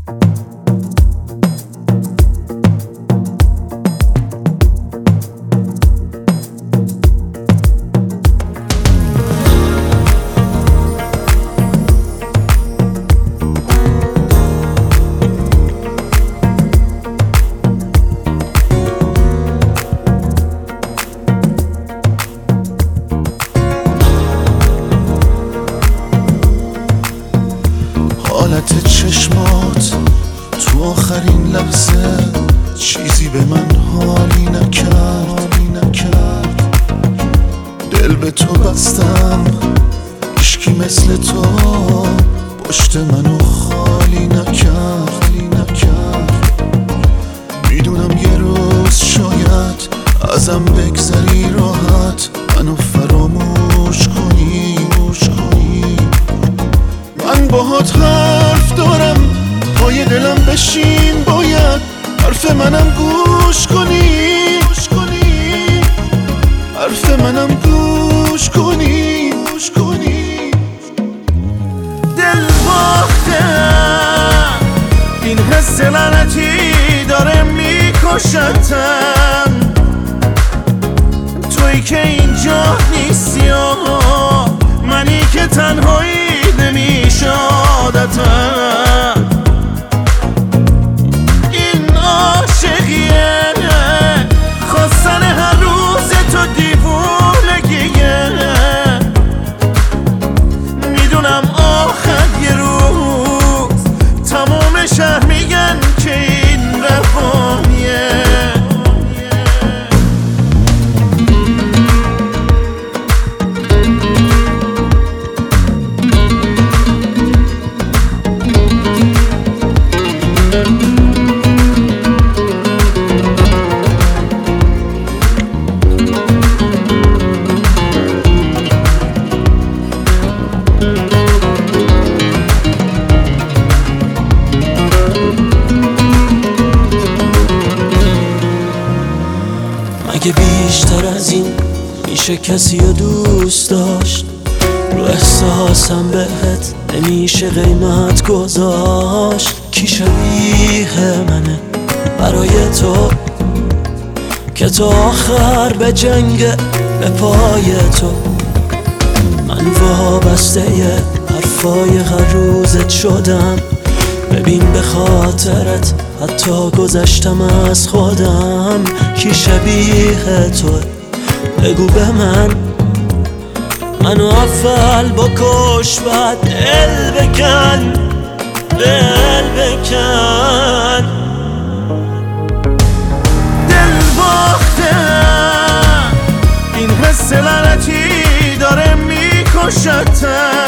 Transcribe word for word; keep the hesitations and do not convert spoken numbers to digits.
حالت چشمات تو آخرین لحظه چیزی به من حالی نکرد نکرد دل به تو بستم، عشقی مثل تو پشت منو خالی نکرد نکرد میدونم یه روز شاید ازم بگذری راحت، منو فراموش کنی کنی من باهات حرف دارم، پای دلم بشین، باید حرف منم گوش کنی گوش کنی حرف منم گوش کنی گوش کنی دل باختم، این حس لعنتی داره میکشتم، تویی که اینجا نیستی و منی که تنهایی نمیشه عادتم. این عاشقیه خواستن هر روز تو دیوونگیه، میدونم آخر یه روز تمام شهر میگن که این روانیه. مگه بیشتر از این میشه کسی رو دوست داشت؟ رو احساسم بهت نمیشه قیمت گذاشت. کی شبیه منه برای تو که تو آخر به جنگ به پای تو؟ من وابسته حرفای هر روزت شدم، ببین به خاطرت حتی گذشتم از خودم. کی شبیه تو بگو به من، منو اول بکش بعد دل بکن دل بکن. دل باختم، این حس لعنتی داره میکشتم،